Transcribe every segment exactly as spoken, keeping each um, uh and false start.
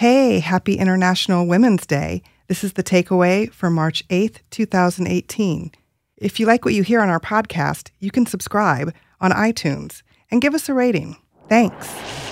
Hey, happy International Women's Day. This is the takeaway for March eighth, twenty eighteen. If you like what you hear on our podcast, you can subscribe on iTunes and give us a rating. Thanks.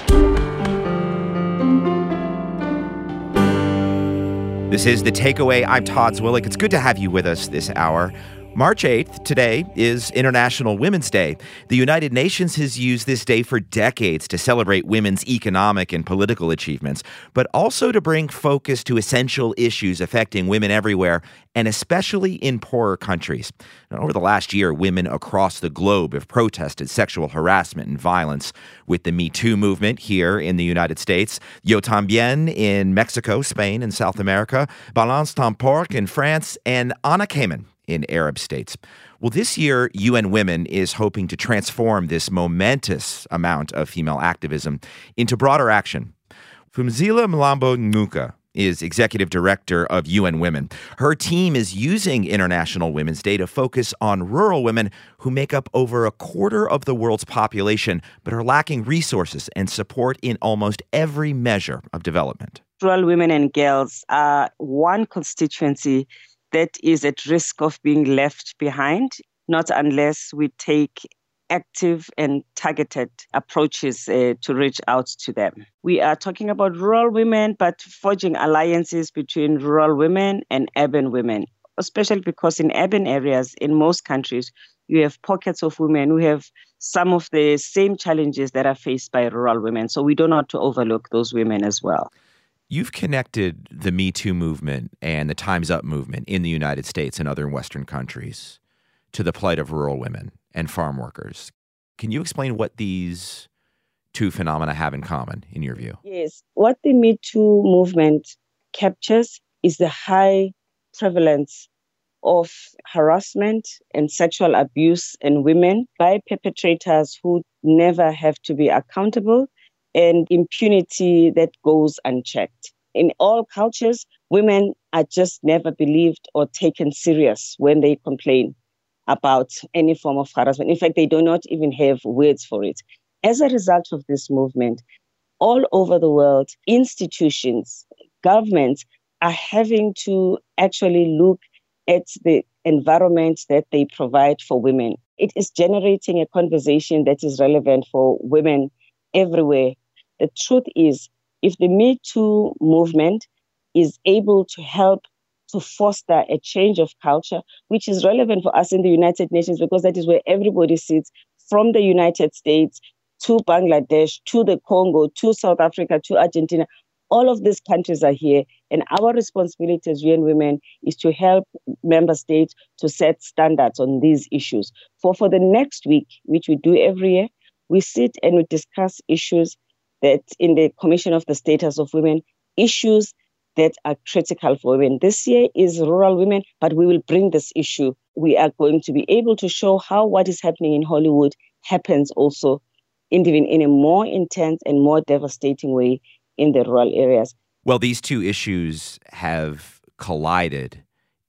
This is The Takeaway. I'm Todd Zwillich. It's good to have you with us this hour. March eighth, today, is International Women's Day. The United Nations has used this day for decades to celebrate women's economic and political achievements, but also to bring focus to essential issues affecting women everywhere, and especially in poorer countries. Now, over the last year, women across the globe have protested sexual harassment and violence with the Me Too movement here in the United States, Yo Tambien in Mexico, Spain, and South America, Balance Ton Porc in France, and Anna Kamen in Arab states. Well, this year, U N Women is hoping to transform this momentous amount of female activism into broader action. Phumzile Mlambo Ngcuka is executive director of U N Women. Her team is using International Women's Day to focus on rural women who make up over a quarter of the world's population, but are lacking resources and support in almost every measure of development. Rural women and girls are one constituency that is at risk of being left behind, not unless we take active and targeted approaches uh, to reach out to them. We are talking about rural women, but forging alliances between rural women and urban women, especially because in urban areas, in most countries, you have pockets of women who have some of the same challenges that are faced by rural women. So we don't want to overlook those women as well. You've connected the Me Too movement and the Time's Up movement in the United States and other Western countries to the plight of rural women and farm workers. Can you explain what these two phenomena have in common, in your view? Yes. What the Me Too movement captures is the high prevalence of harassment and sexual abuse in women by perpetrators who never have to be accountable, and impunity that goes unchecked. In all cultures, women are just never believed or taken serious when they complain about any form of harassment. In fact, they do not even have words for it. As a result of this movement, all over the world, institutions, governments are having to actually look at the environment that they provide for women. It is generating a conversation that is relevant for women everywhere. The truth is, if the Me Too movement is able to help to foster a change of culture, which is relevant for us in the United Nations, because that is where everybody sits, from the United States to Bangladesh, to the Congo, to South Africa, to Argentina, all of these countries are here. And our responsibility as U N Women is to help member states to set standards on these issues. For, for the next week, which we do every year, we sit and we discuss issues that in the Commission of the Status of Women, issues that are critical for women. This year is rural women, but we will bring this issue. We are going to be able to show how what is happening in Hollywood happens also in, even in a more intense and more devastating way in the rural areas. Well, these two issues have collided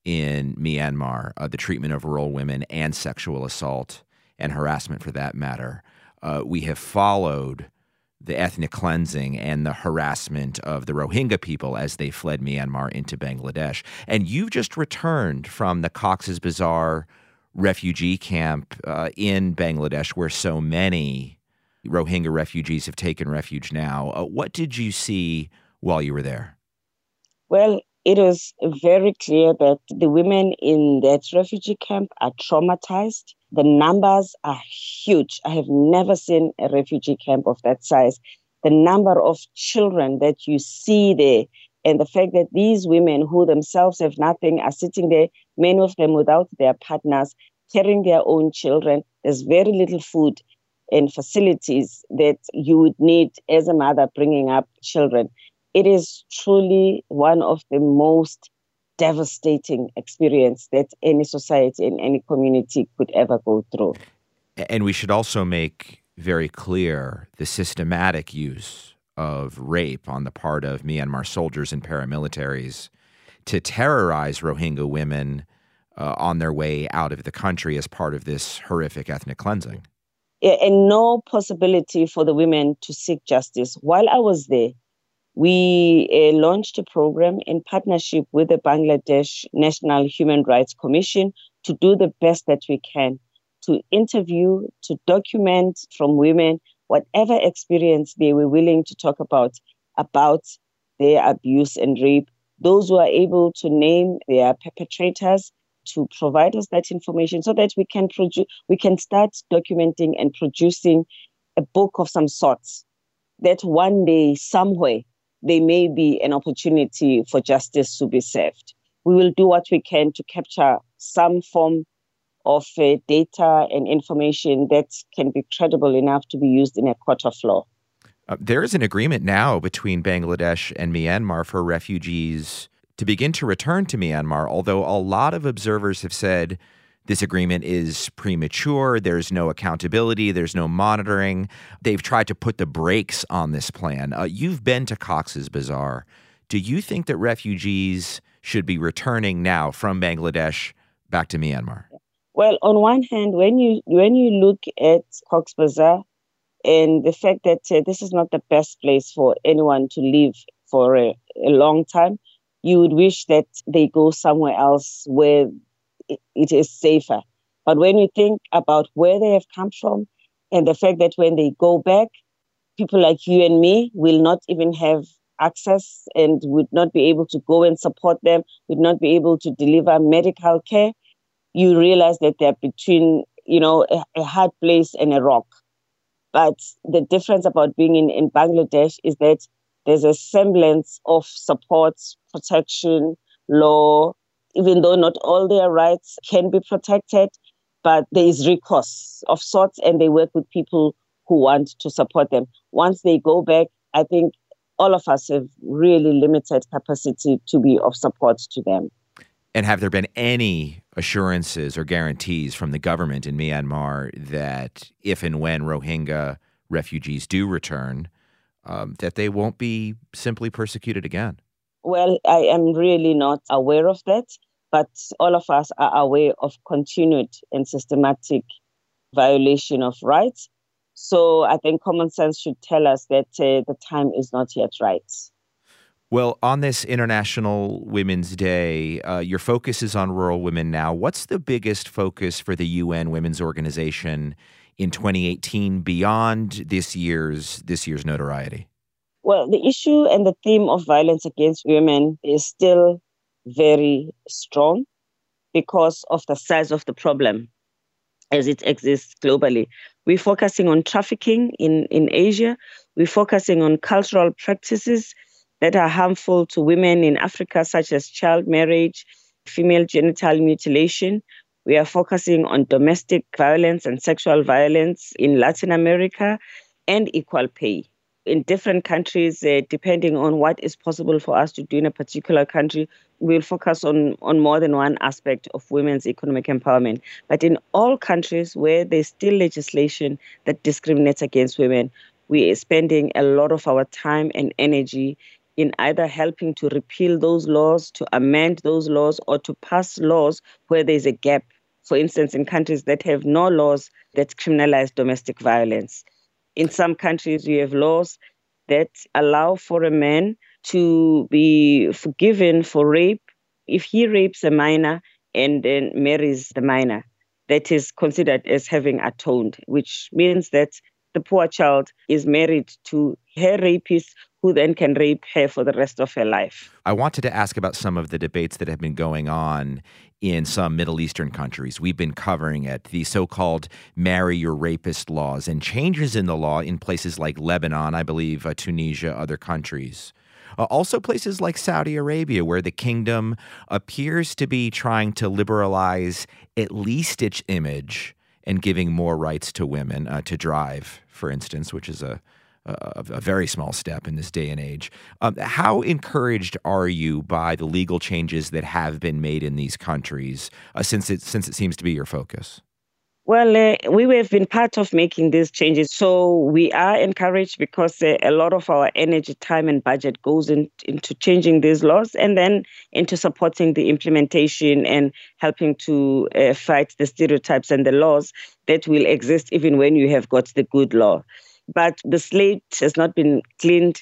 in Myanmar, uh, the treatment of rural women and sexual assault and harassment for that matter. Uh, we have followed the ethnic cleansing and the harassment of the Rohingya people as they fled Myanmar into Bangladesh. And you've just returned from the Cox's Bazar refugee camp uh, in Bangladesh, where so many Rohingya refugees have taken refuge now. Uh, what did you see while you were there? Well, it was very clear that the women in that refugee camp are traumatized. The numbers are huge. I have never seen a refugee camp of that size. The number of children that you see there, and the fact that these women who themselves have nothing are sitting there, many of them without their partners, carrying their own children. There's very little food and facilities that you would need as a mother bringing up children. It is truly one of the most devastating experience that any society and any community could ever go through. And we should also make very clear the systematic use of rape on the part of Myanmar soldiers and paramilitaries to terrorize Rohingya women uh, on their way out of the country as part of this horrific ethnic cleansing. And no possibility for the women to seek justice. While I was there, we uh, launched a program in partnership with the Bangladesh National Human Rights Commission to do the best that we can, to interview, to document from women whatever experience they were willing to talk about, about their abuse and rape. Those who are able to name their perpetrators, to provide us that information so that we can produce, we can start documenting and producing a book of some sorts, that one day, somewhere, there may be an opportunity for justice to be served. We will do what we can to capture some form of uh, data and information that can be credible enough to be used in a court of law. Uh, there is an agreement now between Bangladesh and Myanmar for refugees to begin to return to Myanmar, although a lot of observers have said this agreement is premature, there's no accountability, there's no monitoring. They've tried to put the brakes on this plan. Uh, you've been to Cox's Bazar. Do you think that refugees should be returning now from Bangladesh back to Myanmar? Well, on one hand, when you when you look at Cox's Bazar and the fact that uh, this is not the best place for anyone to live for a, a long time, you would wish that they go somewhere else where it is safer. But when you think about where they have come from and the fact that when they go back, people like you and me will not even have access and would not be able to go and support them, would not be able to deliver medical care, you realize that they're between, you know, a, a hard place and a rock. But the difference about being in, in Bangladesh is that there's a semblance of support, protection, law, even though not all their rights can be protected, but there is recourse of sorts, and they work with people who want to support them. Once they go back, I think all of us have really limited capacity to be of support to them. And have there been any assurances or guarantees from the government in Myanmar that if and when Rohingya refugees do return, um, that they won't be simply persecuted again? Well, I am really not aware of that, but all of us are aware of continued and systematic violation of rights. So I think common sense should tell us that uh, the time is not yet right. Well, on this International Women's Day, uh, your focus is on rural women now. What's the biggest focus for the U N Women's Organization in twenty eighteen beyond this year's this year's notoriety? Well, the issue and the theme of violence against women is still very strong because of the size of the problem as it exists globally. We're focusing on trafficking in, in Asia. We're focusing on cultural practices that are harmful to women in Africa, such as child marriage, female genital mutilation. We are focusing on domestic violence and sexual violence in Latin America and equal pay. In different countries, uh, depending on what is possible for us to do in a particular country, we'll focus on, on more than one aspect of women's economic empowerment. But in all countries where there's still legislation that discriminates against women, we are spending a lot of our time and energy in either helping to repeal those laws, to amend those laws, or to pass laws where there's a gap. For instance, in countries that have no laws that criminalize domestic violence. In some countries, we have laws that allow for a man to be forgiven for rape if he rapes a minor and then marries the minor. That is considered as having atoned, which means that the poor child is married to her rapist, who then can rape her for the rest of her life. I wanted to ask about some of the debates that have been going on in some Middle Eastern countries. We've been covering it, the so-called marry your rapist laws and changes in the law in places like Lebanon, I believe, uh, Tunisia, other countries. Uh, also places like Saudi Arabia, where the kingdom appears to be trying to liberalize at least its image and giving more rights to women uh, to drive, for instance, which is a A, a very small step in this day and age. Um, how encouraged are you by the legal changes that have been made in these countries, uh, since it since it seems to be your focus? Well, uh, we have been part of making these changes, so we are encouraged because uh, a lot of our energy, time, and budget goes in, into changing these laws and then into supporting the implementation and helping to uh, fight the stereotypes and the laws that will exist even when you have got the good law. But the slate has not been cleaned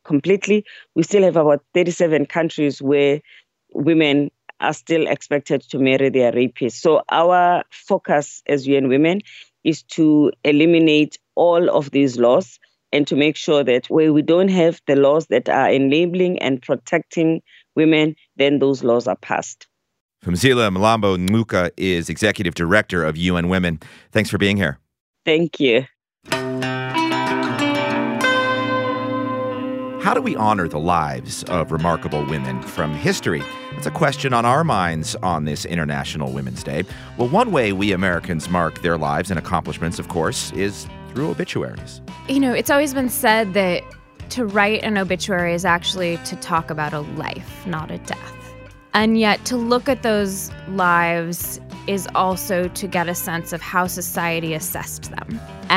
completely. We still have about thirty-seven countries where women are still expected to marry their rapists. So our focus as U N Women is to eliminate all of these laws and to make sure that where we don't have the laws that are enabling and protecting women, then those laws are passed. Phumzile Mlambo Ngcuka is Executive Director of U N Women. Thanks for being here. Thank you. How do we honor the lives of remarkable women from history? That's a question on our minds on this International Women's Day. Well, one way we Americans mark their lives and accomplishments, of course, is through obituaries. You know, it's always been said that to write an obituary is actually to talk about a life, not a death. And yet to look at those lives is also to get a sense of how society assessed them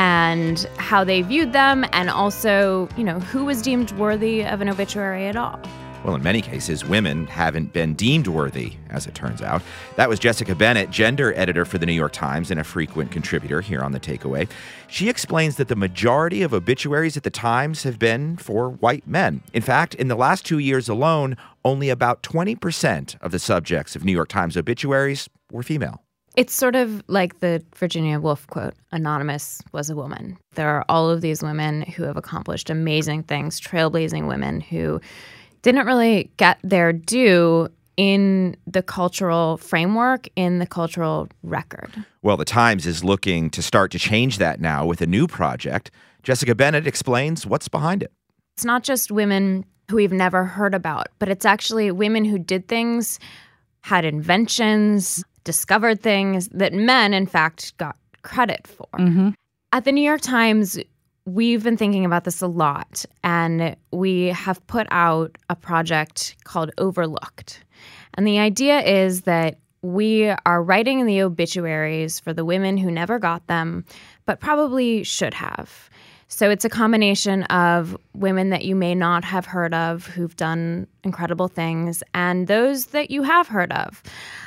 and how they viewed them, and also, you know, who was deemed worthy of an obituary at all. Well, in many cases, women haven't been deemed worthy, as it turns out. That was Jessica Bennett, gender editor for the New York Times and a frequent contributor here on The Takeaway. She explains that the majority of obituaries at the Times have been for white men. In fact, in the last two years alone, only about twenty percent of the subjects of New York Times obituaries were female. It's sort of like the Virginia Woolf quote, "Anonymous was a woman." There are all of these women who have accomplished amazing things, trailblazing women who didn't really get their due in the cultural framework, in the cultural record. Well, the Times is looking to start to change that now with a new project. Jessica Bennett explains what's behind it. It's not just women who we've never heard about, but it's actually women who did things, had inventions, discovered things that men, in fact, got credit for. Mm-hmm. At the New York Times, we've been thinking about this a lot, and we have put out a project called Overlooked. And the idea is that we are writing the obituaries for the women who never got them, but probably should have. So it's a combination of women that you may not have heard of who've done incredible things, and those that you have heard of,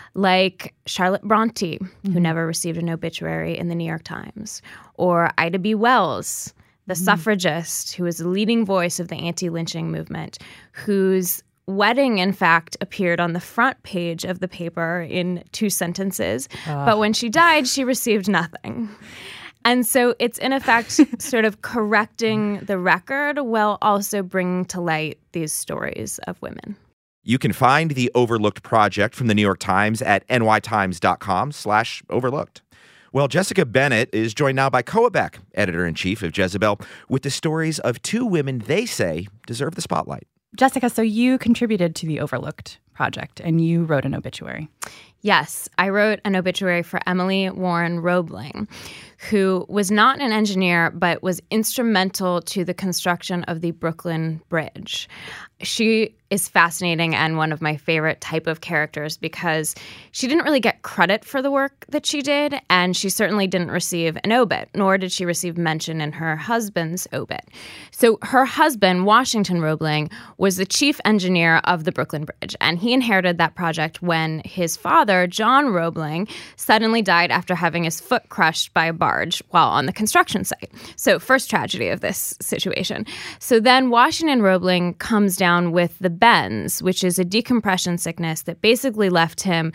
like Charlotte Bronte, mm-hmm. who never received an obituary in the New York Times, or Ida B. Wells, the mm-hmm. suffragist who was the leading voice of the anti-lynching movement, whose wedding, in fact, appeared on the front page of the paper in two sentences. Uh. But when she died, she received nothing. And so it's, in effect, sort of correcting the record while also bringing to light these stories of women. You can find the Overlooked project from the New York Times at nytimes.com slash overlooked. Well, Jessica Bennett is joined now by Koa Beck, editor-in-chief of Jezebel, with the stories of two women they say deserve the spotlight. Jessica, so you contributed to the Overlooked project, and you wrote an obituary. Yes, I wrote an obituary for Emily Warren Roebling, who was not an engineer, but was instrumental to the construction of the Brooklyn Bridge. She is fascinating and one of my favorite type of characters because she didn't really get credit for the work that she did, and she certainly didn't receive an obit, nor did she receive mention in her husband's obit. So her husband, Washington Roebling, was the chief engineer of the Brooklyn Bridge, and he inherited that project when his father, John Roebling, suddenly died after having his foot crushed by a barge while on the construction site. So first tragedy of this situation. So then Washington Roebling comes down with the bends, which is a decompression sickness that basically left him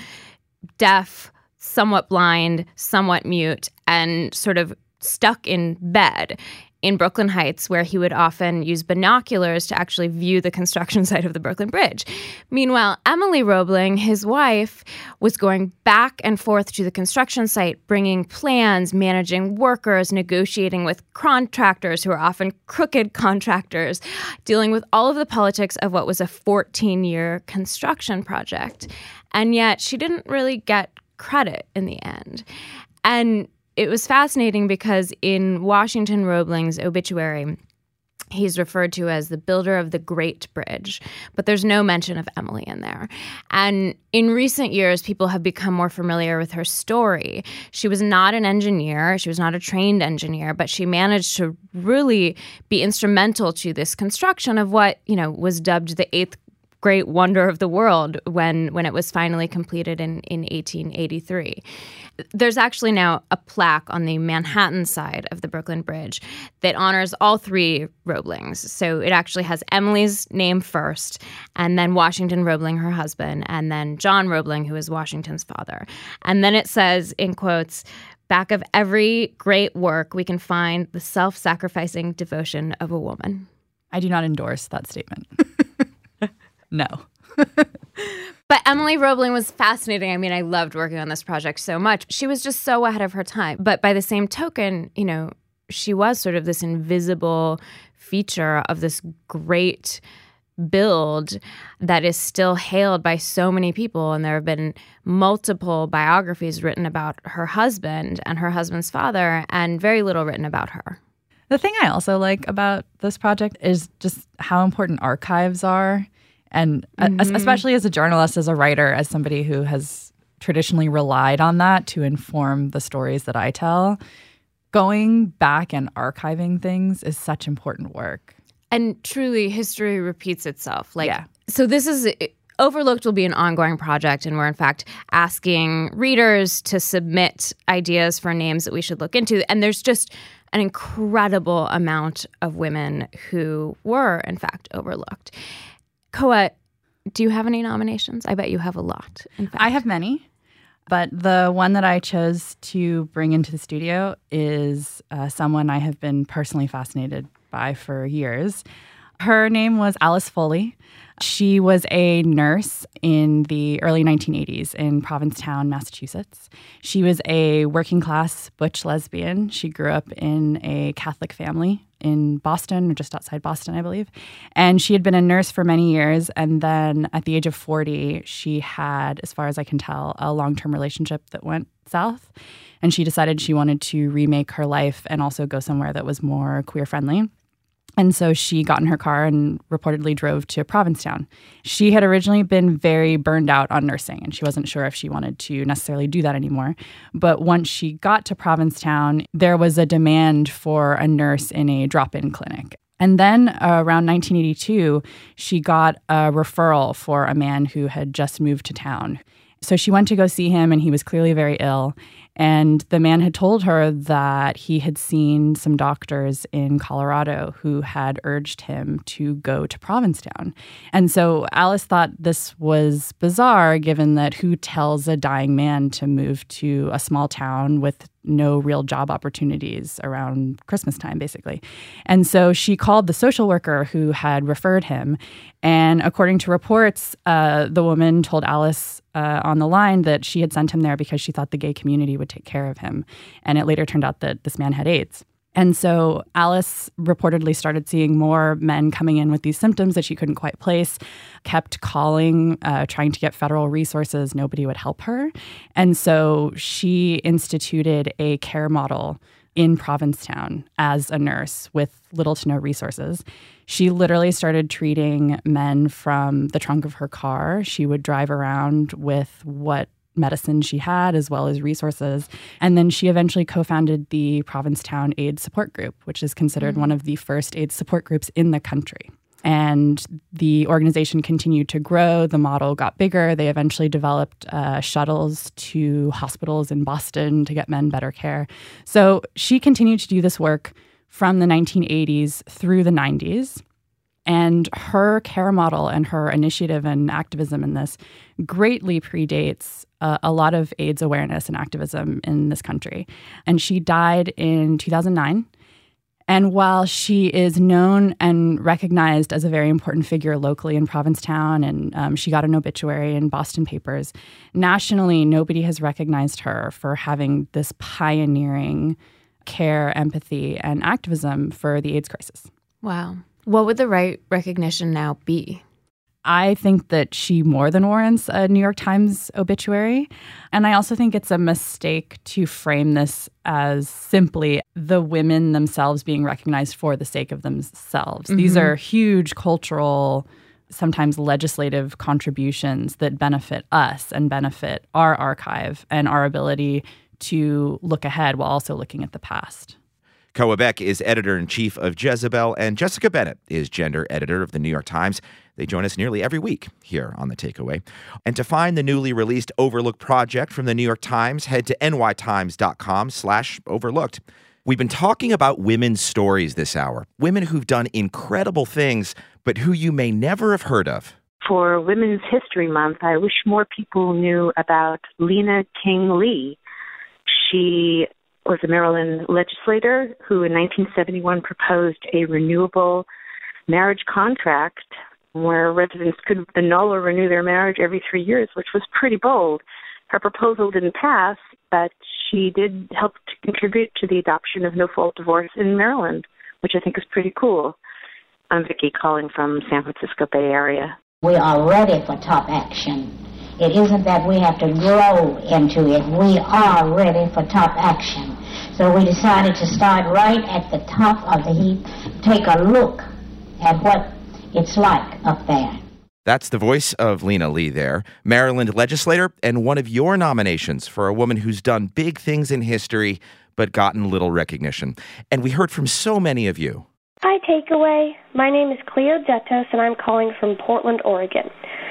deaf, somewhat blind, somewhat mute, and sort of stuck in bed in Brooklyn Heights, where he would often use binoculars to actually view the construction site of the Brooklyn Bridge. Meanwhile, Emily Roebling, his wife, was going back and forth to the construction site, bringing plans, managing workers, negotiating with contractors who are often crooked contractors, dealing with all of the politics of what was a fourteen-year construction project. And yet she didn't really get credit in the end. And it was fascinating because in Washington Roebling's obituary, he's referred to as the builder of the Great Bridge, but there's no mention of Emily in there. And in recent years, people have become more familiar with her story. She was not an engineer. She was not a trained engineer, but she managed to really be instrumental to this construction of what, you know, was dubbed the eighth great wonder of the world when when it was finally completed in, in eighteen eighty-three. There's actually now a plaque on the Manhattan side of the Brooklyn Bridge that honors all three Roeblings. So it actually has Emily's name first, and then Washington Roebling, her husband, and then John Roebling, who is Washington's father. And then it says, in quotes, "Back of every great work, we can find the self-sacrificing devotion of a woman." I do not endorse that statement. No. But Emily Roebling was fascinating. I mean, I loved working on this project so much. She was just so ahead of her time. But by the same token, you know, she was sort of this invisible feature of this great build that is still hailed by so many people. And there have been multiple biographies written about her husband and her husband's father, and very little written about her. The thing I also like about this project is just how important archives are. And mm-hmm. especially as a journalist, as a writer, as somebody who has traditionally relied on that to inform the stories that I tell, going back and archiving things is such important work. And truly, history repeats itself. Like, yeah. So this is... Overlooked will be an ongoing project, and we're, in fact, asking readers to submit ideas for names that we should look into. And there's just an incredible amount of women who were, in fact, overlooked. Koa, do you have any nominations? I bet you have a lot, in fact. I have many, but the one that I chose to bring into the studio is uh, someone I have been personally fascinated by for years. Her name was Alice Foley. She was a nurse in the early nineteen eighties in Provincetown, Massachusetts. She was a working-class butch lesbian. She grew up in a Catholic family in Boston, or just outside Boston, I believe. And she had been a nurse for many years. And then at the age of forty, she had, as far as I can tell, a long-term relationship that went south. And she decided she wanted to remake her life and also go somewhere that was more queer-friendly. And so she got in her car and reportedly drove to Provincetown. She had originally been very burned out on nursing, and she wasn't sure if she wanted to necessarily do that anymore. But once she got to Provincetown, there was a demand for a nurse in a drop-in clinic. And then uh, around nineteen eighty-two, she got a referral for a man who had just moved to town. So she went to go see him, and he was clearly very ill. And the man had told her that he had seen some doctors in Colorado who had urged him to go to Provincetown. And so Alice thought this was bizarre, given that who tells a dying man to move to a small town with no real job opportunities around Christmas time, basically. And so she called the social worker who had referred him. And according to reports, uh, the woman told Alice uh, on the line that she had sent him there because she thought the gay community would take care of him. And it later turned out that this man had AIDS. And so Alice reportedly started seeing more men coming in with these symptoms that she couldn't quite place, kept calling, uh, trying to get federal resources. Nobody would help her. And so she instituted a care model in Provincetown as a nurse with little to no resources. She literally started treating men from the trunk of her car. She would drive around with what medicine she had, as well as resources. And then she eventually co-founded the Provincetown AIDS Support Group, which is considered mm-hmm. one of the first AIDS support groups in the country. And the organization continued to grow. The model got bigger. They eventually developed uh, shuttles to hospitals in Boston to get men better care. So she continued to do this work from the nineteen eighties through the nineties. And her care model and her initiative and activism in this greatly predates uh, a lot of AIDS awareness and activism in this country. And she died in two thousand nine. And while she is known and recognized as a very important figure locally in Provincetown, and um, she got an obituary in Boston papers, nationally, nobody has recognized her for having this pioneering care, empathy, and activism for the AIDS crisis. Wow. What would the right recognition now be? I think that she more than warrants a New York Times obituary. And I also think it's a mistake to frame this as simply the women themselves being recognized for the sake of themselves. Mm-hmm. These are huge cultural, sometimes legislative contributions that benefit us and benefit our archive and our ability to look ahead while also looking at the past. Koa Beck is editor-in-chief of Jezebel, and Jessica Bennett is gender editor of the New York Times. They join us nearly every week here on The Takeaway. And to find the newly released Overlooked project from the New York Times, head to nytimes.com slash overlooked. We've been talking about women's stories this hour, women who've done incredible things, but who you may never have heard of. For Women's History Month, I wish more people knew about Lena King Lee. She was a Maryland legislator who in nineteen seventy-one proposed a renewable marriage contract where residents could annul or renew their marriage every three years, which was pretty bold. Her proposal didn't pass, but she did help to contribute to the adoption of no-fault divorce in Maryland, which I think is pretty cool. I'm Vicki calling from San Francisco Bay Area. We are ready for top action. It isn't that we have to grow into it. We are ready for top action. So we decided to start right at the top of the heap, take a look at what it's like up there. That's the voice of Lena Lee there, Maryland legislator, and one of your nominations for a woman who's done big things in history but gotten little recognition. And we heard from so many of you. Hi, Takeaway. My name is Cleo Zetos, and I'm calling from Portland, Oregon.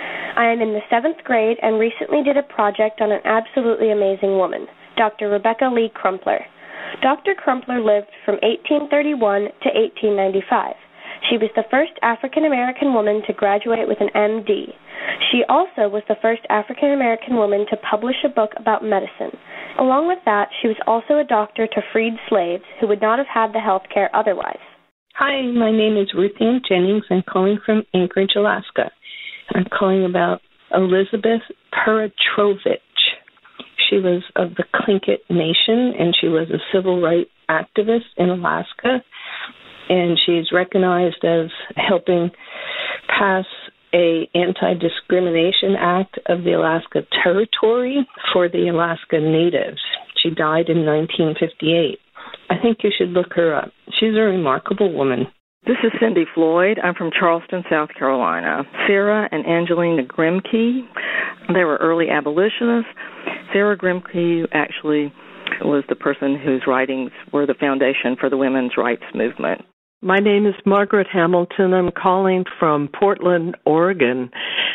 I am in the seventh grade and recently did a project on an absolutely amazing woman, Doctor Rebecca Lee Crumpler. Doctor Crumpler lived from eighteen thirty-one to eighteen ninety-five. She was the first African-American woman to graduate with an M D. She also was the first African-American woman to publish a book about medicine. Along with that, she was also a doctor to freed slaves who would not have had the health care otherwise. Hi, my name is Ruth Ann Jennings. I'm calling from Anchorage, Alaska. I'm calling about Elizabeth Peratrovich. She was of the Tlingit Nation, and she was a civil rights activist in Alaska. And she's recognized as helping pass a anti-discrimination act of the Alaska Territory for the Alaska Natives. She died in nineteen fifty-eight. I think you should look her up. She's a remarkable woman. This is Cindy Floyd. I'm from Charleston, South Carolina. Sarah and Angelina Grimke, they were early abolitionists. Sarah Grimke actually was the person whose writings were the foundation for the women's rights movement. My name is Margaret Hamilton. I'm calling from Portland, Oregon.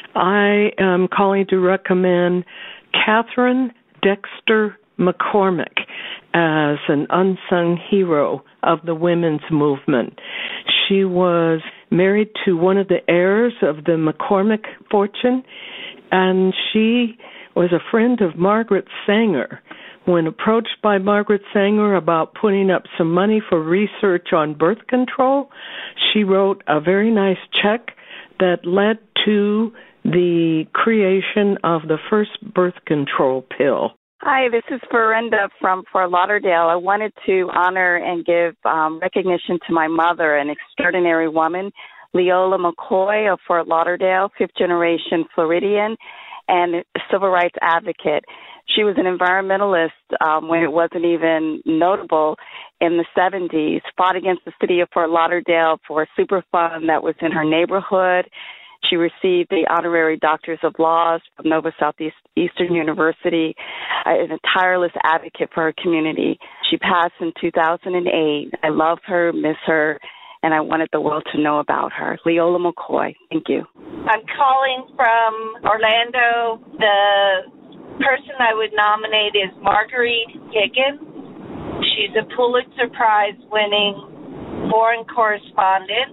I am calling to recommend Catherine Dexter McCormick as an unsung hero of the women's movement. She was married to one of the heirs of the McCormick fortune, and she was a friend of Margaret Sanger. When approached by Margaret Sanger about putting up some money for research on birth control, she wrote a very nice check that led to the creation of the first birth control pill. Hi, this is Verenda from Fort Lauderdale. I wanted to honor and give um, recognition to my mother, an extraordinary woman, Leola McCoy of Fort Lauderdale, fifth-generation Floridian, and a civil rights advocate. She was an environmentalist um, when it wasn't even notable in the seventies, fought against the city of Fort Lauderdale for a Superfund that was in her neighborhood. She received the honorary Doctors of Laws from Nova Southeastern University, uh, is a tireless advocate for her community. She passed in two thousand eight. I love her, miss her, and I wanted the world to know about her. Leola McCoy, thank you. I'm calling from Orlando. The person I would nominate is Marguerite Higgins. She's a Pulitzer Prize-winning foreign correspondent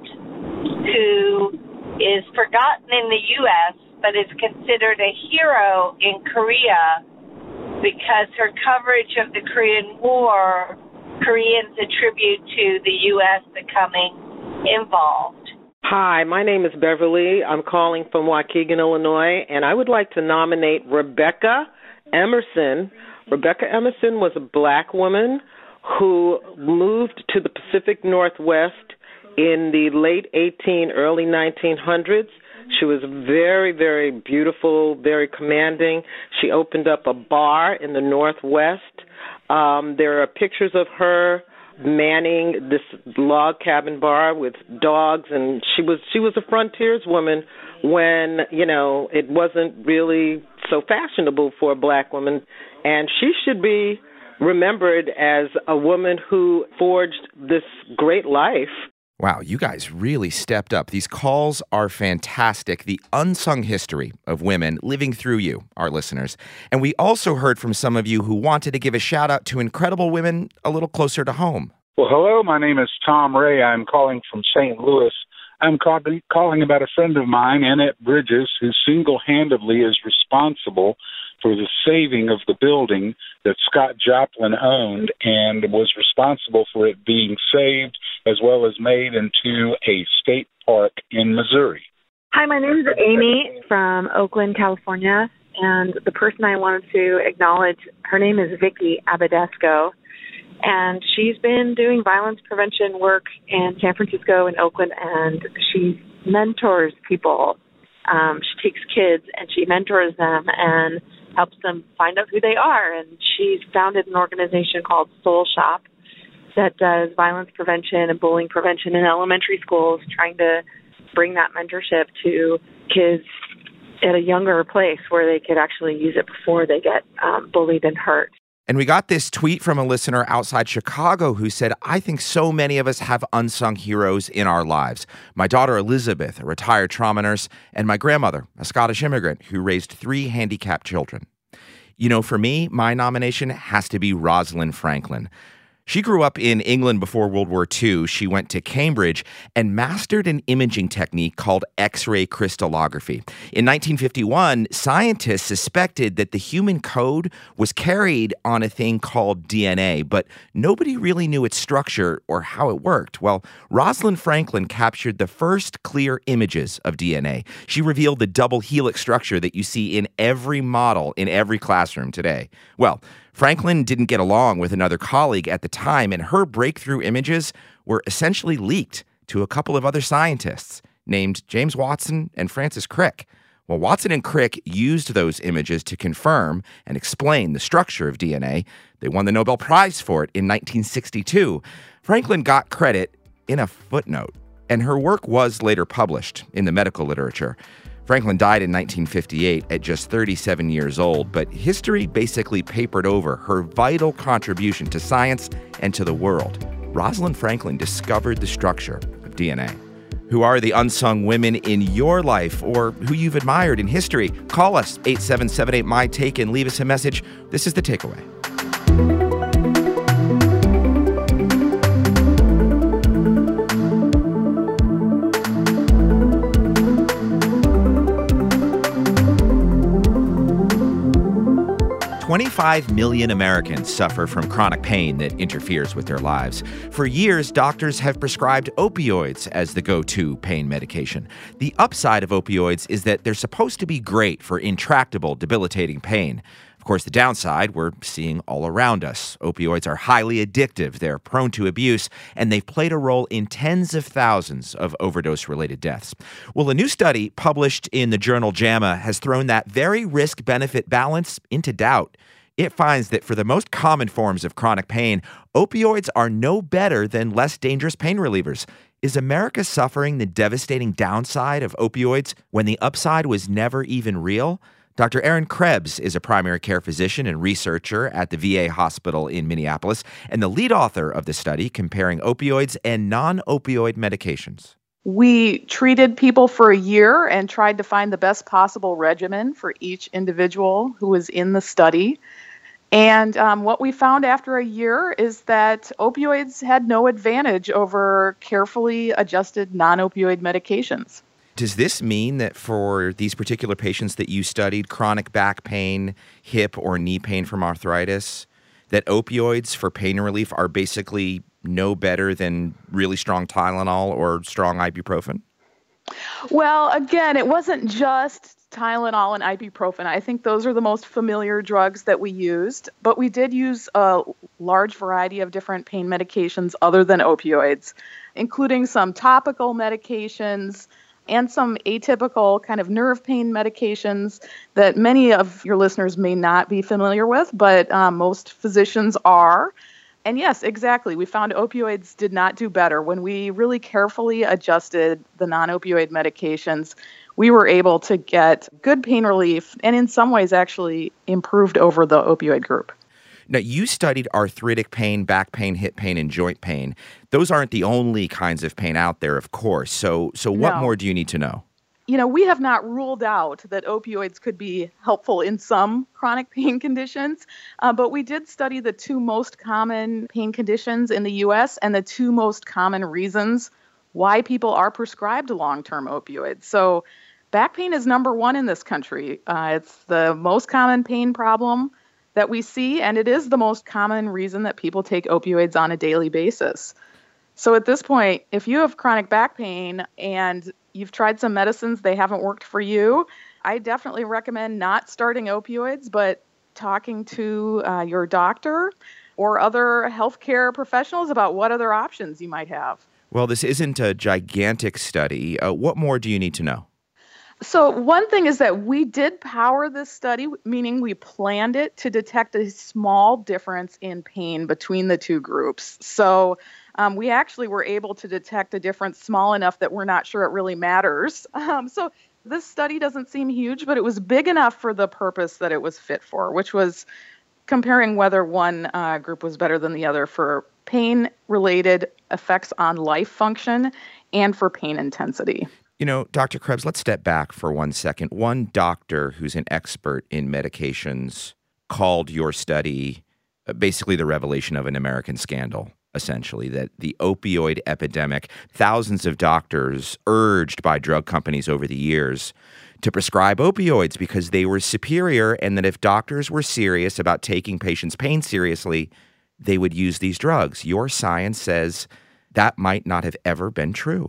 who is forgotten in the U S but is considered a hero in Korea because her coverage of the Korean War, Koreans attribute to the U S becoming involved. Hi, my name is Beverly. I'm calling from Waukegan, Illinois, and I would like to nominate Rebecca Emerson. Rebecca Emerson was a black woman who moved to the Pacific Northwest in the late eighteen, early nineteen hundreds. She was very, very beautiful, very commanding. She opened up a bar in the Northwest. Um, there are pictures of her manning this log cabin bar with dogs, and she was she was a frontierswoman when, you know, it wasn't really so fashionable for a black woman, and she should be remembered as a woman who forged this great life. Wow, you guys really stepped up. These calls are fantastic. The unsung history of women living through you, our listeners. And we also heard from some of you who wanted to give a shout out to incredible women a little closer to home. Well, hello, my name is Tom Ray. I'm calling from Saint Louis. I'm call- calling about a friend of mine, Annette Bridges, who single-handedly is responsible for the saving of the building that Scott Joplin owned and was responsible for it being saved as well as made into a state park in Missouri. Hi, my name is Amy from Oakland, California, and the person I wanted to acknowledge, her name is Vicky Abadesco, and she's been doing violence prevention work in San Francisco and Oakland, and she mentors people. Um, she takes kids and she mentors them and helps them find out who they are. And she's founded an organization called Soul Shop that does violence prevention and bullying prevention in elementary schools, trying to bring that mentorship to kids at a younger place where they could actually use it before they get um, bullied and hurt. And we got this tweet from a listener outside Chicago who said, I think so many of us have unsung heroes in our lives. My daughter Elizabeth, a retired trauma nurse, and my grandmother, a Scottish immigrant who raised three handicapped children. You know, for me, my nomination has to be Rosalind Franklin. She grew up in England before World War Two. She went to Cambridge and mastered an imaging technique called X-ray crystallography. In nineteen fifty-one, scientists suspected that the human code was carried on a thing called D N A, but nobody really knew its structure or how it worked. Well, Rosalind Franklin captured the first clear images of D N A. She revealed the double helix structure that you see in every model in every classroom today. Well, Franklin didn't get along with another colleague at the time, and her breakthrough images were essentially leaked to a couple of other scientists named James Watson and Francis Crick. Well, Watson and Crick used those images to confirm and explain the structure of D N A. They won the Nobel Prize for it in nineteen sixty-two. Franklin got credit in a footnote, and her work was later published in the medical literature. Franklin died in nineteen fifty-eight at just thirty-seven years old, but history basically papered over her vital contribution to science and to the world. Rosalind Franklin discovered the structure of D N A. Who are the unsung women in your life or who you've admired in history? Call us, eight seven seven eight, M Y T A K E, and leave us a message. This is The Takeaway. twenty-five million Americans suffer from chronic pain that interferes with their lives. For years, doctors have prescribed opioids as the go-to pain medication. The upside of opioids is that they're supposed to be great for intractable, debilitating pain. Of course, the downside we're seeing all around us. Opioids are highly addictive, they're prone to abuse, and they've played a role in tens of thousands of overdose-related deaths. Well, a new study published in the journal JAMA has thrown that very risk-benefit balance into doubt. It finds that for the most common forms of chronic pain, opioids are no better than less dangerous pain relievers. Is America suffering the devastating downside of opioids when the upside was never even real? Doctor Aaron Krebs is a primary care physician and researcher at the V A hospital in Minneapolis and the lead author of the study comparing opioids and non-opioid medications. We treated people for a year and tried to find the best possible regimen for each individual who was in the study. And um, what we found after a year is that opioids had no advantage over carefully adjusted non-opioid medications. Does this mean that for these particular patients that you studied, chronic back pain, hip or knee pain from arthritis, that opioids for pain relief are basically no better than really strong Tylenol or strong ibuprofen? Well, again, it wasn't just Tylenol and ibuprofen. I think those are the most familiar drugs that we used, but we did use a large variety of different pain medications other than opioids, including some topical medications and some atypical kind of nerve pain medications that many of your listeners may not be familiar with, but um, most physicians are. And yes, exactly. We found opioids did not do better. When we really carefully adjusted the non-opioid medications, we were able to get good pain relief and in some ways actually improved over the opioid group. Now, you studied arthritic pain, back pain, hip pain, and joint pain. Those aren't the only kinds of pain out there, of course. So, so what No. more do you need to know? You know, we have not ruled out that opioids could be helpful in some chronic pain conditions, uh, but we did study the two most common pain conditions in the U S and the two most common reasons why people are prescribed long-term opioids. So back pain is number one in this country. Uh, it's the most common pain problem that we see, and it is the most common reason that people take opioids on a daily basis. So at this point, if you have chronic back pain and you've tried some medicines, they haven't worked for you, I definitely recommend not starting opioids, but talking to uh, your doctor or other healthcare professionals about what other options you might have. Well, this isn't a gigantic study. Uh, what more do you need to know? So one thing is that we did power this study, meaning we planned it to detect a small difference in pain between the two groups. So um, we actually were able to detect a difference small enough that we're not sure it really matters. Um, so this study doesn't seem huge, but it was big enough for the purpose that it was fit for, which was comparing whether one uh, group was better than the other for pain-related effects on life function and for pain intensity. You know, Doctor Krebs, let's step back for one second. One doctor who's an expert in medications called your study uh, basically the revelation of an American scandal, essentially, that the opioid epidemic, thousands of doctors urged by drug companies over the years to prescribe opioids because they were superior, and that if doctors were serious about taking patients' pain seriously, they would use these drugs. Your science says that might not have ever been true.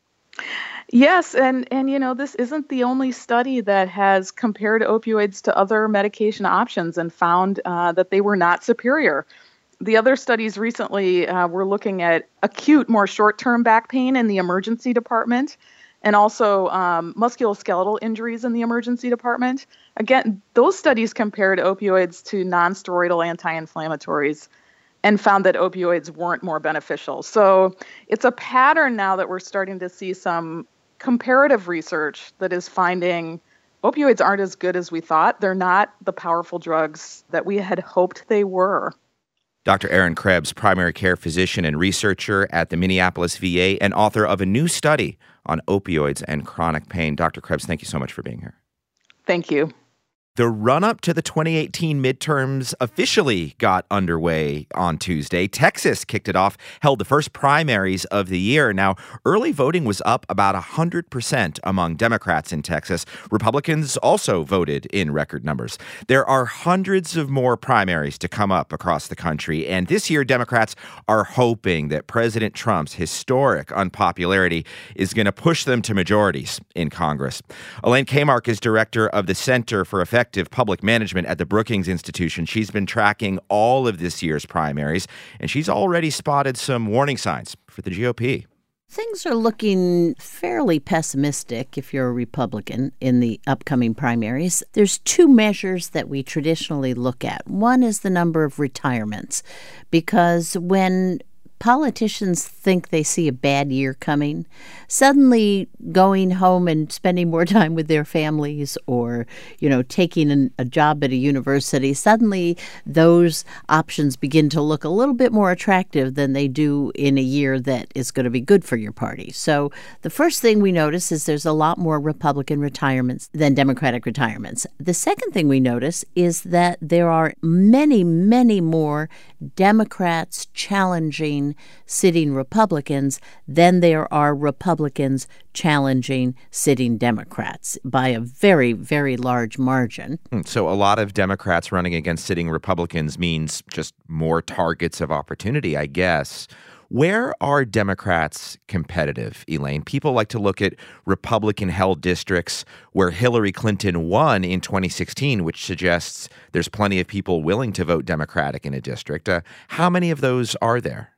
Yes, and, and you know, this isn't the only study that has compared opioids to other medication options and found uh, that they were not superior. The other studies recently uh, were looking at acute, more short-term back pain in the emergency department and also um, musculoskeletal injuries in the emergency department. Again, those studies compared opioids to nonsteroidal anti-inflammatories and found that opioids weren't more beneficial. So it's a pattern now that we're starting to see some comparative research that is finding opioids aren't as good as we thought. They're not the powerful drugs that we had hoped they were. Doctor Erin Krebs, primary care physician and researcher at the Minneapolis V A and author of a new study on opioids and chronic pain. Doctor Krebs, thank you so much for being here. Thank you. The run-up to the twenty eighteen midterms officially got underway on Tuesday. Texas kicked it off, held the first primaries of the year. Now, early voting was up about one hundred percent among Democrats in Texas. Republicans also voted in record numbers. There are hundreds of more primaries to come up across the country, and this year Democrats are hoping that President Trump's historic unpopularity is going to push them to majorities in Congress. Elaine Kamarck is director of the Center for Effective Public Management at the Brookings Institution. She's been tracking all of this year's primaries, and she's already spotted some warning signs for the G O P. Things are looking fairly pessimistic if you're a Republican in the upcoming primaries. There's two measures that we traditionally look at. One is the number of retirements, because when politicians think they see a bad year coming, suddenly going home and spending more time with their families or, you know, taking an, a job at a university, suddenly those options begin to look a little bit more attractive than they do in a year that is going to be good for your party. So the first thing we notice is there's a lot more Republican retirements than Democratic retirements. The second thing we notice is that there are many, many more Democrats challenging sitting Republicans than there are Republicans challenging sitting Democrats by a very, very large margin. So a lot of Democrats running against sitting Republicans means just more targets of opportunity, I guess. Where are Democrats competitive, Elaine? People like to look at Republican-held districts where Hillary Clinton won in twenty sixteen, which suggests there's plenty of people willing to vote Democratic in a district. Uh, how many of those are there?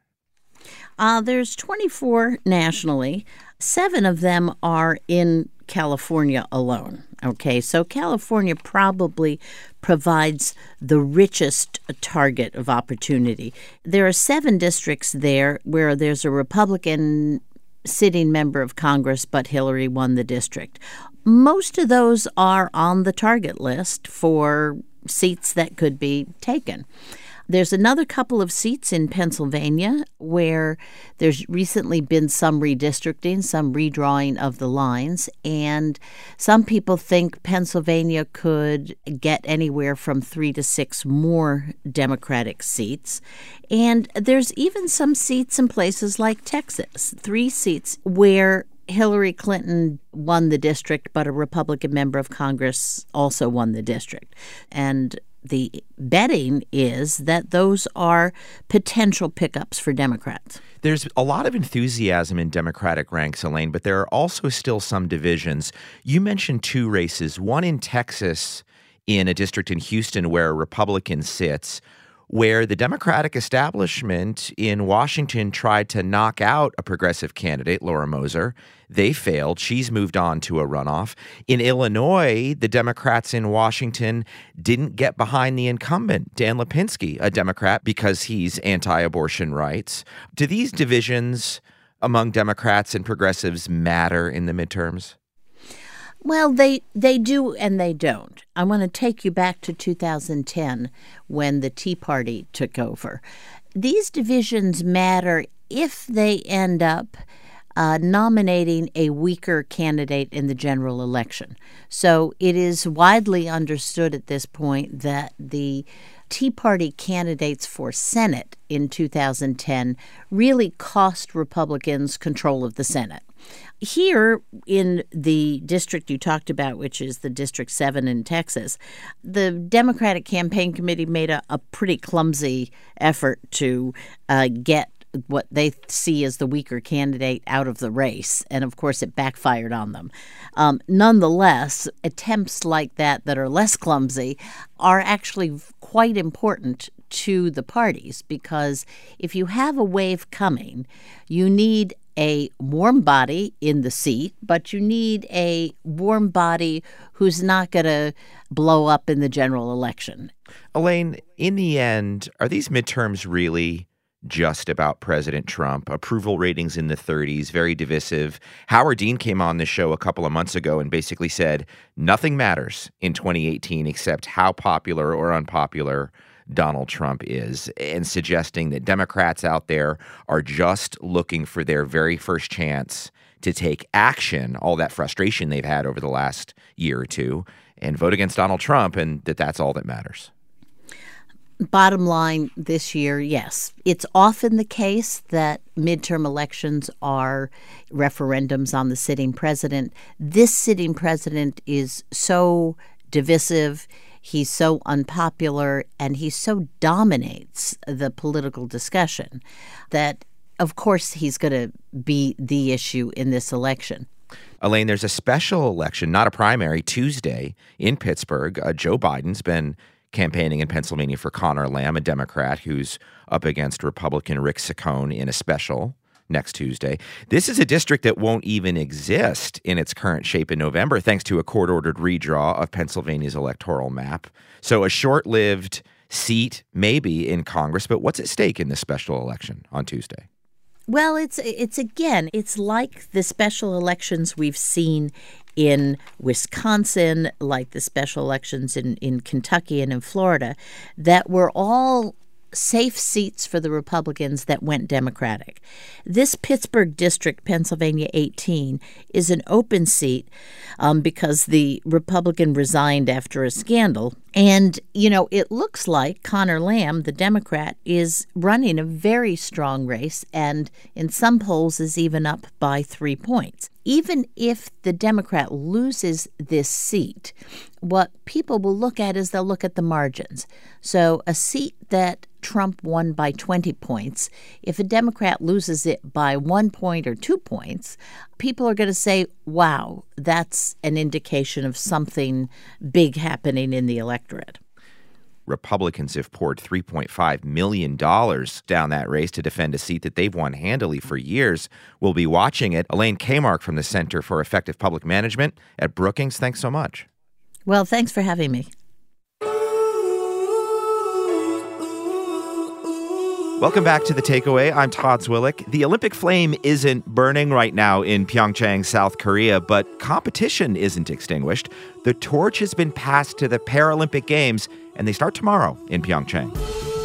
Uh, there's twenty-four nationally. Seven of them are in California alone. Okay, so California probably provides the richest target of opportunity. There are seven districts there where there's a Republican sitting member of Congress, but Hillary won the district. Most of those are on the target list for seats that could be taken. There's another couple of seats in Pennsylvania where there's recently been some redistricting, some redrawing of the lines, and some people think Pennsylvania could get anywhere from three to six more Democratic seats. And there's even some seats in places like Texas, three seats where Hillary Clinton won the district, but a Republican member of Congress also won the district. And the betting is that those are potential pickups for Democrats. There's a lot of enthusiasm in Democratic ranks, Elaine, but there are also still some divisions. You mentioned two races, one in Texas in a district in Houston where a Republican sits, where the Democratic establishment in Washington tried to knock out a progressive candidate, Laura Moser. They failed. She's moved on to a runoff. In Illinois, the Democrats in Washington didn't get behind the incumbent, Dan Lipinski, a Democrat, because he's anti-abortion rights. Do these divisions among Democrats and progressives matter in the midterms? Well, they they do and they don't. I want to take you back to two thousand ten when the Tea Party took over. These divisions matter if they end up uh, nominating a weaker candidate in the general election. So it is widely understood at this point that the Tea Party candidates for Senate in two thousand ten really cost Republicans control of the Senate. Here in the district you talked about, which is the District seven in Texas, the Democratic Campaign Committee made a, a pretty clumsy effort to uh, get what they see as the weaker candidate out of the race. And, of course, it backfired on them. Um, nonetheless, attempts like that that are less clumsy are actually quite important to the parties, because if you have a wave coming, you need a warm body in the seat, but you need a warm body who's not going to blow up in the general election. Elaine, in the end, are these midterms really just about President Trump? Approval ratings in the thirties, very divisive. Howard Dean came on the show a couple of months ago and basically said nothing matters in twenty eighteen except how popular or unpopular Donald Trump is, and suggesting that Democrats out there are just looking for their very first chance to take action, all that frustration they've had over the last year or two, and vote against Donald Trump, and that that's all that matters. Bottom line this year, yes. It's often the case that midterm elections are referendums on the sitting president. This sitting president is so divisive, he's so unpopular, and he so dominates the political discussion that, of course, he's going to be the issue in this election. Elaine, there's a special election, not a primary, Tuesday in Pittsburgh. Uh, Joe Biden's been campaigning in Pennsylvania for Conor Lamb, a Democrat who's up against Republican Rick Saccone in a special next Tuesday. This is a district that won't even exist in its current shape in November, thanks to a court-ordered redraw of Pennsylvania's electoral map. So a short-lived seat maybe in Congress, but what's at stake in this special election on Tuesday? Well, it's it's again, it's like the special elections we've seen in Wisconsin, like the special elections in, in Kentucky and in Florida, that were all safe seats for the Republicans that went Democratic. This Pittsburgh district, Pennsylvania eighteen, is an open seat um, because the Republican resigned after a scandal. And, you know, it looks like Conor Lamb, the Democrat, is running a very strong race and in some polls is even up by three points. Even if the Democrat loses this seat, what people will look at is they'll look at the margins. So a seat that Trump won by twenty points, if a Democrat loses it by one point or two points, people are going to say, wow, that's an indication of something big happening in the electorate. Republicans have poured three point five million dollars down that race to defend a seat that they've won handily for years. We'll be watching it. Elaine Kamarck from the Center for Effective Public Management at Brookings, thanks so much. Well, thanks for having me. Welcome back to The Takeaway. I'm Todd Zwillich. The Olympic flame isn't burning right now in Pyeongchang, South Korea, but competition isn't extinguished. The torch has been passed to the Paralympic Games, and they start tomorrow in Pyeongchang.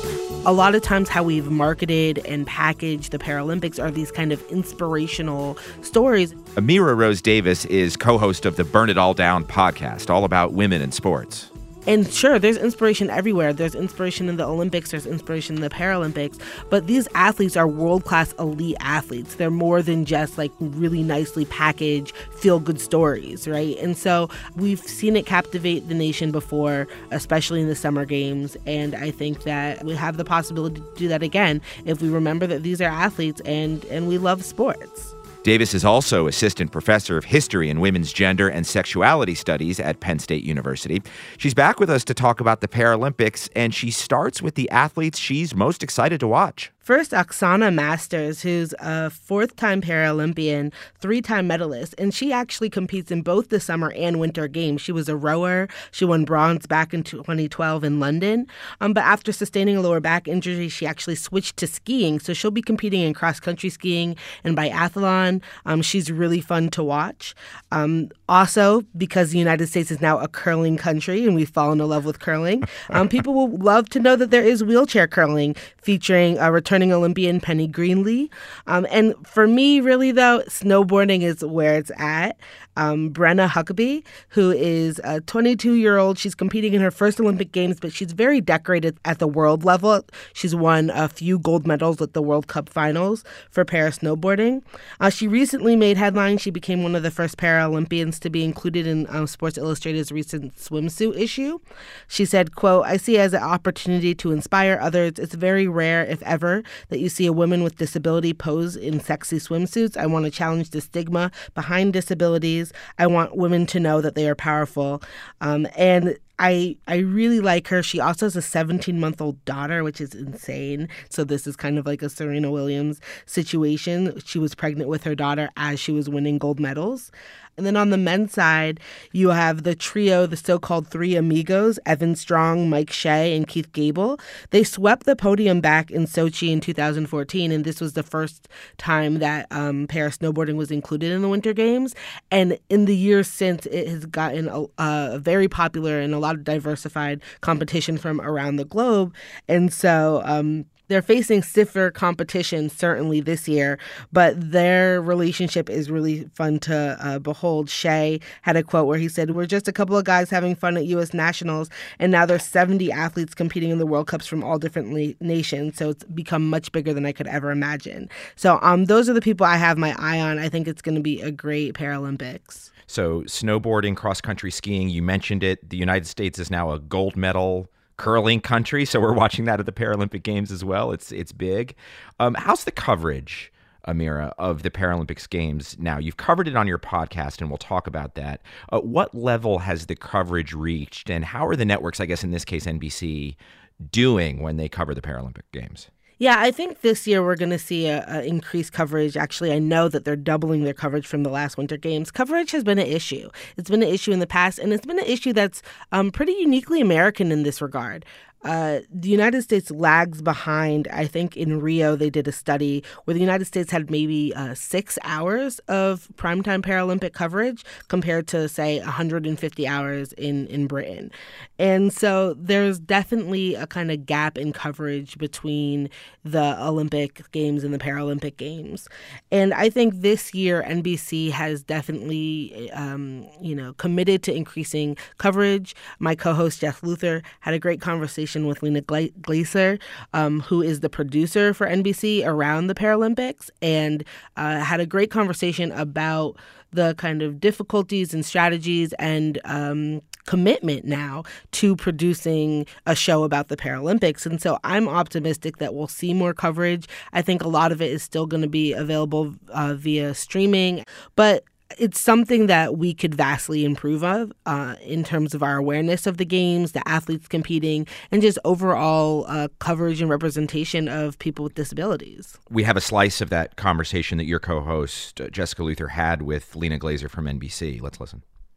a lot of times how we've marketed and packaged the Paralympics are these kind of inspirational stories. Amira Rose Davis is co-host of the Burn It All Down podcast, all about women in sports. And sure, there's inspiration everywhere. There's inspiration in the Olympics, there's inspiration in the Paralympics, but these athletes are world-class elite athletes. They're more than just like really nicely packaged feel-good stories, right? And so we've seen it captivate the nation before, especially in the Summer Games, and I think that we have the possibility to do that again if we remember that these are athletes and, and we love sports. Davis is also assistant professor of history and women's gender and sexuality studies at Penn State University. She's back with us to talk about the Paralympics, and she starts with the athletes she's most excited to watch. First, Oksana Masters, who's a fourth-time Paralympian, three-time medalist, and she actually competes in both the summer and winter games. She was a rower. She won bronze back in twenty twelve in London. Um, but after sustaining a lower back injury, she actually switched to skiing. So she'll be competing in cross-country skiing and biathlon. Um, she's really fun to watch. Um, also, because the United States is now a curling country and we've fallen in love with curling, um, people will love to know that there is wheelchair curling featuring a return returning Olympian Penny Greenlee. Um, and for me, really, though, snowboarding is where it's at. Um, Brenna Huckabee, who is a twenty-two-year-old. She's competing in her first Olympic Games, but she's very decorated at the world level. She's won a few gold medals at the World Cup finals for para snowboarding. Uh, she recently made headlines. She became one of the first Paralympians to be included in um, Sports Illustrated's recent swimsuit issue. She said, quote, "I see it as an opportunity to inspire others. It's very rare, if ever, that you see a woman with disability pose in sexy swimsuits. I want to challenge the stigma behind disabilities. I want women to know that they are powerful." Um, and I I really like her. She also has a seventeen-month-old daughter, which is insane. So this is kind of like a Serena Williams situation. She was pregnant with her daughter as she was winning gold medals. And then on the men's side, you have the trio, the so-called Three Amigos, Evan Strong, Mike Shea, and Keith Gable. They swept the podium back in Sochi in two thousand fourteen, and this was the first time that um, para snowboarding was included in the Winter Games. And in the years since, it has gotten a, a very popular and a lot of diversified competition from around the globe. And so um, they're facing stiffer competition, certainly this year, but their relationship is really fun to uh, behold. Shea had a quote where he said, "We're just a couple of guys having fun at U S Nationals, and now there's seventy athletes competing in the World Cups from all different la- nations, so it's become much bigger than I could ever imagine." So um, those are the people I have my eye on. I think it's going to be a great Paralympics. So snowboarding, cross-country skiing, you mentioned it. The United States is now a gold medal curling country, so we're watching that at the Paralympic Games as well. It's it's big. Um, how's the coverage, Amira, of the Paralympics Games now? You've covered it on your podcast, and we'll talk about that. Uh, what level has the coverage reached, and how are the networks, I guess in this case N B C, doing when they cover the Paralympic Games? Yeah, I think this year we're going to see a, a increased coverage. Actually, I know that they're doubling their coverage from the last Winter Games. Coverage has been an issue. It's been an issue in the past, and it's been an issue that's um, pretty uniquely American in this regard. Uh, the United States lags behind. I think in Rio they did a study where the United States had maybe uh, six hours of primetime Paralympic coverage compared to, say, one hundred fifty hours in, in Britain. And so there's definitely a kind of gap in coverage between the Olympic Games and the Paralympic Games. And I think this year N B C has definitely, um, you know, committed to increasing coverage. My co-host Jeff Luther had a great conversation with Lena Glaser, um, who is the producer for N B C around the Paralympics, and uh, had a great conversation about the kind of difficulties and strategies and um, commitment now to producing a show about the Paralympics. And so I'm optimistic that we'll see more coverage. I think a lot of it is still going to be available uh, via streaming, but it's something that we could vastly improve of uh, in terms of our awareness of the games, the athletes competing, and just overall uh, coverage and representation of people with disabilities. We have a slice of that conversation that your co-host, uh, Jessica Luther, had with Lena Glaser from N B C. Let's listen.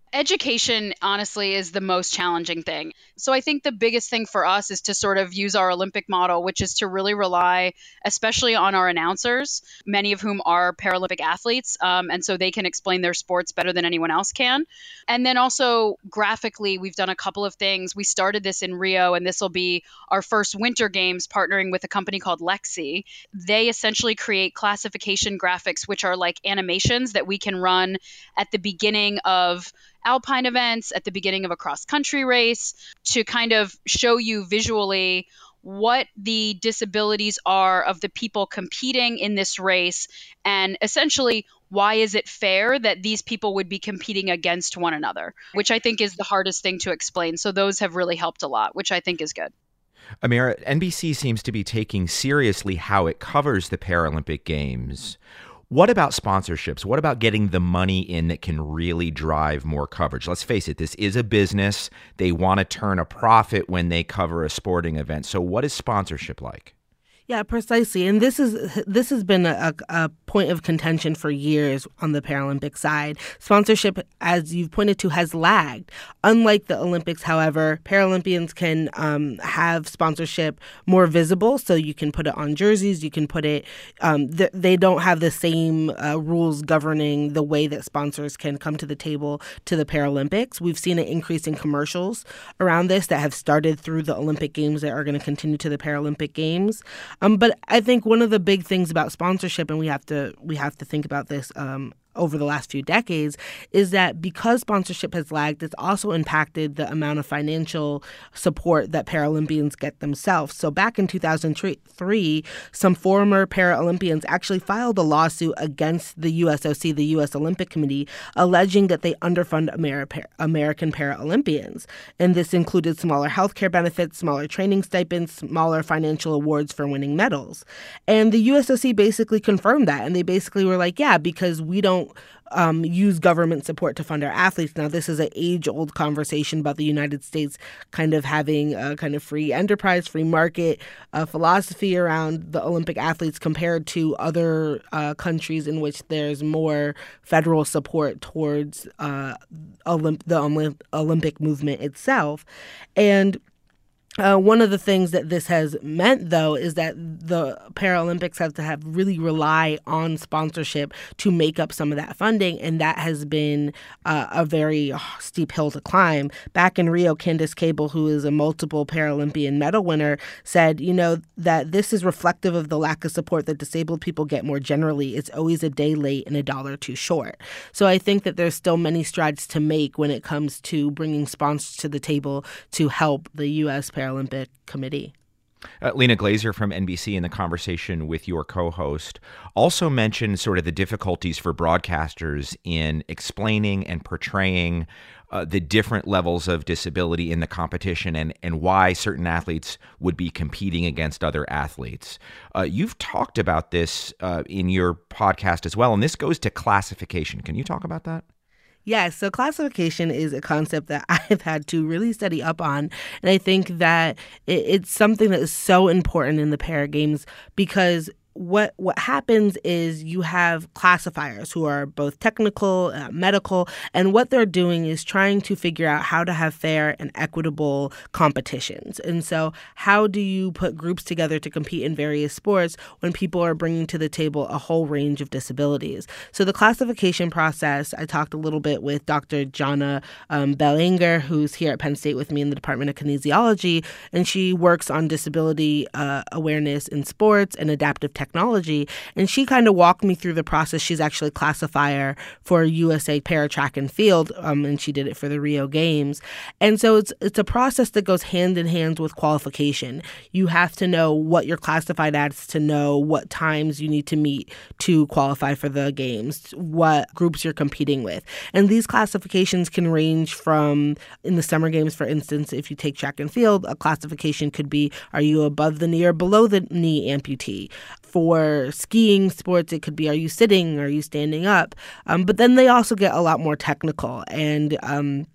Education, honestly, is the most challenging thing. So I think the biggest thing for us is to sort of use our Olympic model, which is to really rely, especially on our announcers, many of whom are Paralympic athletes, um, and so they can explain their sports better than anyone else can. And then also graphically, we've done a couple of things. We started this in Rio, and this will be our first Winter Games, partnering with a company called Lexi. They essentially create classification graphics, which are like animations that we can run at the beginning of alpine events, at the beginning of a cross-country race, to kind of show you visually what the disabilities are of the people competing in this race, and essentially why is it fair that these people would be competing against one another, which I think is the hardest thing to explain. So those have really helped a lot, which I think is good. Amira, N B C seems to be taking seriously how it covers the Paralympic Games. What about sponsorships? What about getting the money in that can really drive more coverage? Let's face it, this is a business. They want to turn a profit when they cover a sporting event. So what is sponsorship like? Yeah, precisely. And this is this has been a, a point of contention for years on the Paralympic side. Sponsorship, as you've pointed to, has lagged. Unlike the Olympics, however, Paralympians can um, have sponsorship more visible. So you can put it on jerseys. You can put it um, th- they don't have the same uh, rules governing the way that sponsors can come to the table to the Paralympics. We've seen an increase in commercials around this that have started through the Olympic Games that are going to continue to the Paralympic Games. Um, but I think one of the big things about sponsorship, and we have to we have to think about this um, over the last few decades, is that because sponsorship has lagged, it's also impacted the amount of financial support that Paralympians get themselves. So back in two thousand three, some former Paralympians actually filed a lawsuit against the U S O C, the U S Olympic Committee, alleging that they underfund Ameri- American Paralympians. And this included smaller healthcare benefits, smaller training stipends, smaller financial awards for winning medals. And the U S O C basically confirmed that. And they basically were like, yeah, because we don't Um, use government support to fund our athletes. Now, this is an age-old conversation about the United States kind of having a kind of free enterprise, free market uh, philosophy around the Olympic athletes compared to other uh, countries in which there's more federal support towards uh, Olymp- the Olymp- Olympic movement itself. And Uh, one of the things that this has meant, though, is that the Paralympics have to have really rely on sponsorship to make up some of that funding, and that has been uh, a very steep hill to climb. Back in Rio, Candace Cable, who is a multiple Paralympian medal winner, said, you know, that this is reflective of the lack of support that disabled people get more generally. It's always a day late and a dollar too short. So I think that there's still many strides to make when it comes to bringing sponsors to the table to help the U S Paralympic Paralympic Committee. Uh, Lena Glazer from N B C, in the conversation with your co-host, also mentioned sort of the difficulties for broadcasters in explaining and portraying uh, the different levels of disability in the competition and, and why certain athletes would be competing against other athletes. Uh, you've talked about this uh, in your podcast as well, and this goes to classification. Can you talk about that? Yes, so classification is a concept that I've had to really study up on. And I think that it, it's something that is so important in the Para Games because what what happens is you have classifiers who are both technical, uh, medical, and what they're doing is trying to figure out how to have fair and equitable competitions. And so how do you put groups together to compete in various sports when people are bringing to the table a whole range of disabilities? So the classification process, I talked a little bit with Doctor Jana um, Bellinger, who's here at Penn State with me in the Department of Kinesiology, and she works on disability uh, awareness in sports and adaptive technology. Technology, and she kind of walked me through the process. She's actually a classifier for U S A Para Track and Field, um, and she did it for the Rio Games. And so it's it's a process that goes hand in hand with qualification. You have to know what you're classified as to know what times you need to meet to qualify for the games, what groups you're competing with. And these classifications can range from, in the Summer Games, for instance, if you take track and field, a classification could be, are you above the knee or below the knee amputee? For skiing sports, it could be, are you sitting? Are you standing up? Um, but then they also get a lot more technical. And um,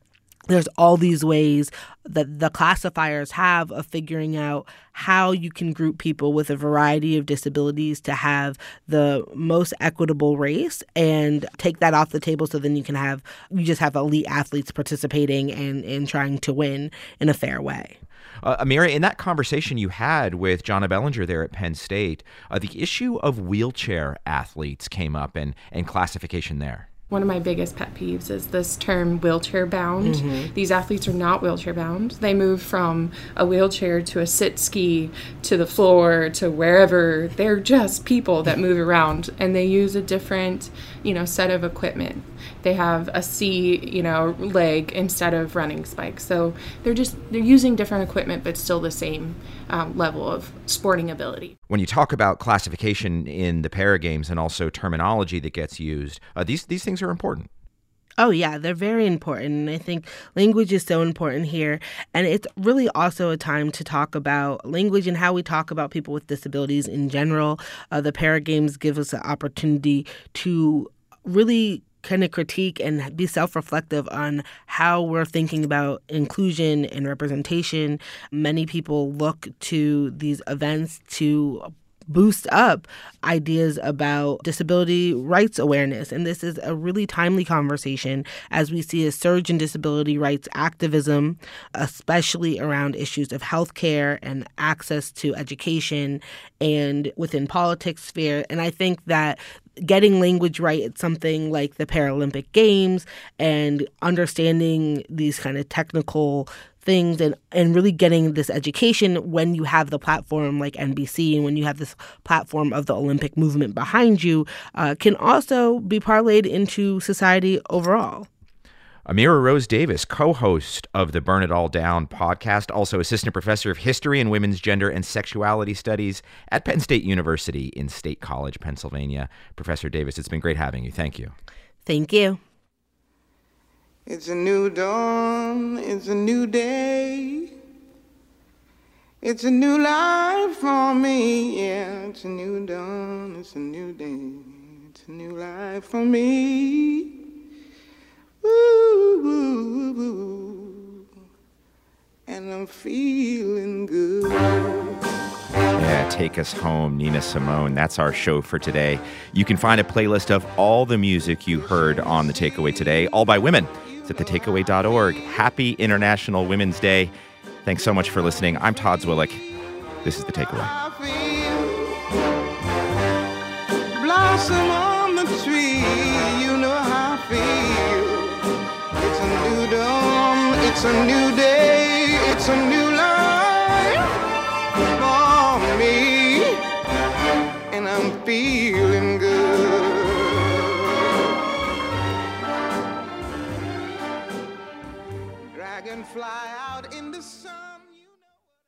there's all these ways that the classifiers have of figuring out how you can group people with a variety of disabilities to have the most equitable race and take that off the table so then you can have, you just have elite athletes participating and, and trying to win in a fair way. Uh, Amira, in that conversation you had with Jonna Bellinger there at Penn State, uh, the issue of wheelchair athletes came up and, and classification there. One of my biggest pet peeves is this term wheelchair bound. Mm-hmm. These athletes are not wheelchair bound. They move from a wheelchair to a sit ski to the floor to wherever. They're just people that move around, and they use a different, you know, set of equipment. They have a C, you know, leg instead of running spikes. So they're just, they're using different equipment, but still the same um, level of sporting ability. When you talk about classification in the para games and also terminology that gets used, uh, these these things are important. Oh, yeah, they're very important. And I think language is so important here. And it's really also a time to talk about language and how we talk about people with disabilities in general. Uh, the para games give us an opportunity to really kind of critique and be self-reflective on how we're thinking about inclusion and representation. Many people look to these events to boost up ideas about disability rights awareness. And this is a really timely conversation as we see a surge in disability rights activism, especially around issues of healthcare and access to education and within politics sphere. And I think that getting language right at something like the Paralympic Games and understanding these kind of technical things and, and really getting this education when you have the platform like N B C and when you have this platform of the Olympic movement behind you uh, can also be parlayed into society overall. Amira Rose Davis, co-host of the Burn It All Down podcast, also assistant professor of history and women's gender and sexuality studies at Penn State University in State College, Pennsylvania. Professor Davis, it's been great having you. Thank you. Thank you. It's a new dawn, it's a new day. It's a new life for me, yeah. It's a new dawn, it's a new day. It's a new life for me. Ooh, ooh, ooh, and I'm feeling good. Yeah, take us home, Nina Simone. That's our show for today. You can find a playlist of all the music you heard on The Takeaway today, all by women. It's at the takeaway dot org. Happy International Women's Day. Thanks so much for listening. I'm Todd Zwillich. This is The Takeaway. Blossom on the tree, you know how I feel. It's a new dawn, it's a new day, it's a new life for me, and I'm feeling good. Dragonfly out in the sun.